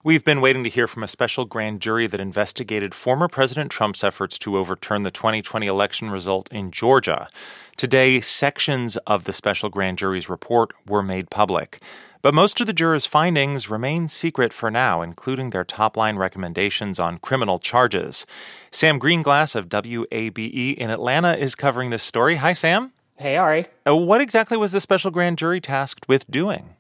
We've been waiting to hear from a special grand jury that investigated former President Trump's efforts to overturn the 2020 election result in Georgia. Today, sections of the special grand jury's report were made public. But most of the jurors' findings remain secret for now, including their top-line recommendations on criminal charges. Sam Greenglass of WABE in Atlanta is covering this story. Hi, Sam. Hey, Ari. What exactly was the special grand jury tasked with doing?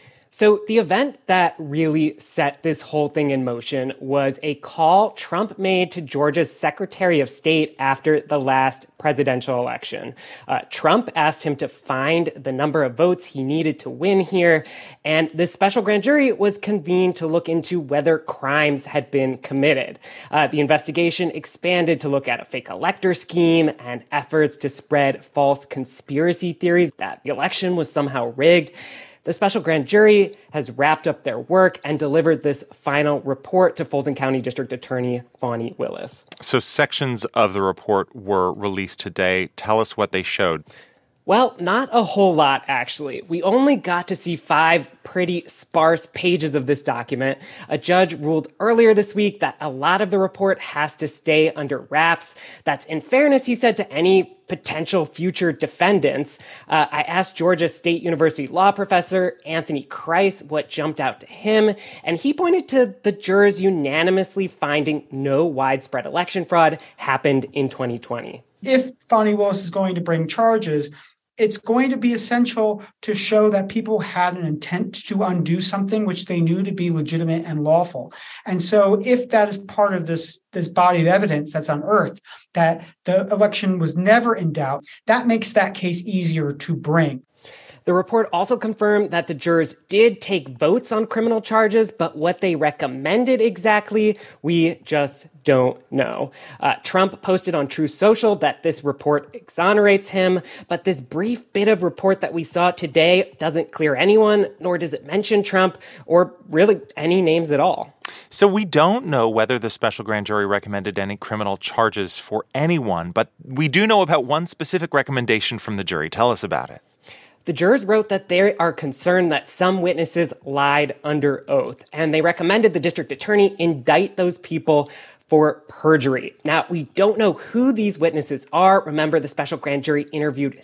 So the event that really set this whole thing in motion was a call Trump made to Georgia's Secretary of State after the last presidential election. Trump asked him to find the number of votes he needed to win here, and this special grand jury was convened to look into whether crimes had been committed. The investigation expanded to look at a fake elector scheme and efforts to spread false conspiracy theories that the election was somehow rigged. The special grand jury has wrapped up their work and delivered this final report to Fulton County District Attorney Fani Willis. So sections of the report were released today. Tell us what they showed. Well, not a whole lot, actually. We only got to see 5 pretty sparse pages of this document. A judge ruled earlier this week that a lot of the report has to stay under wraps. That's in fairness, he said, to any potential future defendants. I asked Georgia State University law professor Anthony Krice what jumped out to him, and he pointed to the jurors unanimously finding no widespread election fraud happened in 2020. If Fani Willis is going to bring charges, it's going to be essential to show that people had an intent to undo something which they knew to be legitimate and lawful. And so if that is part of this body of evidence that's unearthed, that the election was never in doubt, that makes that case easier to bring. The report also confirmed that the jurors did take votes on criminal charges, but what they recommended exactly, we just don't know. Trump posted on Truth Social that this report exonerates him, but this brief bit of report that we saw today doesn't clear anyone, nor does it mention Trump or really any names at all. So we don't know whether the special grand jury recommended any criminal charges for anyone, but we do know about one specific recommendation from the jury. Tell us about it. The jurors wrote that they are concerned that some witnesses lied under oath, and they recommended the district attorney indict those people for perjury. Now, we don't know who these witnesses are. Remember, the special grand jury interviewed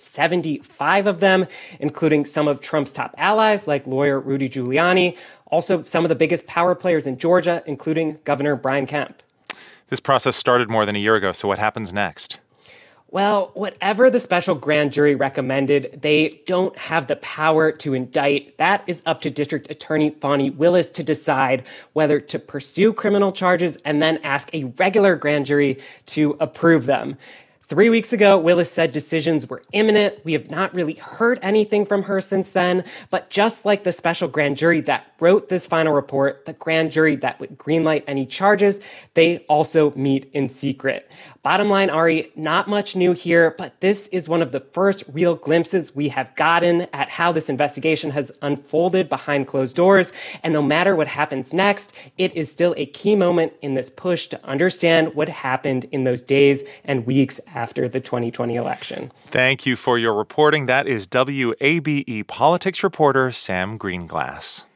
75 of them, including some of Trump's top allies, like lawyer Rudy Giuliani, also some of the biggest power players in Georgia, including Governor Brian Kemp. This process started more than a year ago, so what happens next? Well, whatever the special grand jury recommended, they don't have the power to indict. That is up to District Attorney Fani Willis to decide whether to pursue criminal charges and then ask a regular grand jury to approve them. 3 weeks ago, Willis said decisions were imminent. We have not really heard anything from her since then. But just like the special grand jury that wrote this final report, the grand jury that would greenlight any charges, they also meet in secret. Bottom line, Ari, not much new here, but this is one of the first real glimpses we have gotten at how this investigation has unfolded behind closed doors. And no matter what happens next, it is still a key moment in this push to understand what happened in those days and weeks after the 2020 election. Thank you for your reporting. That is WABE politics reporter Sam Greenglass.